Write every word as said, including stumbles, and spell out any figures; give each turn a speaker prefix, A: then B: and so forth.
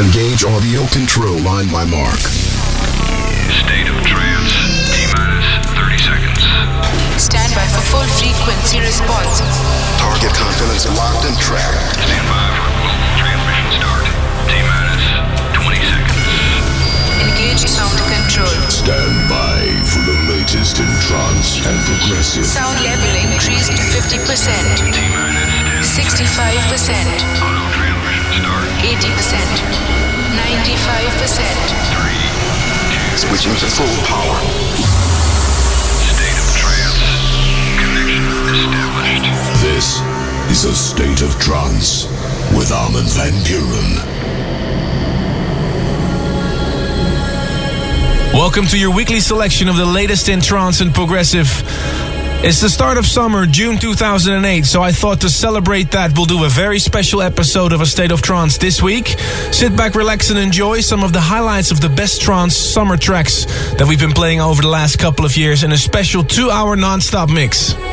A: Engage audio control line by Mark.
B: State of trance. T-minus thirty seconds.
C: Stand by for full frequency response.
A: Target confidence locked and tracked.
B: Stand by for global transmission start. T-minus twenty seconds.
C: Engage sound control.
A: Stand by for the latest in trance and progressive.
C: Sound level increased to fifty percent.
B: T-minus
C: sixty-five percent.
B: auto transmission start.
C: eighty percent. ninety-five percent.
B: Three, two,
A: Switching to full power.
B: state of trance. Connection established.
A: This is a state of trance with Armin van Buuren.
D: Welcome to your weekly selection of the latest in trance and progressive. It's the start of summer, June two thousand eight, so I thought to celebrate that, we'll do a very special episode of A State of Trance this week. Sit back, relax, and enjoy some of the highlights of the best trance summer tracks that we've been playing over the last couple of years in a special two-hour non-stop mix.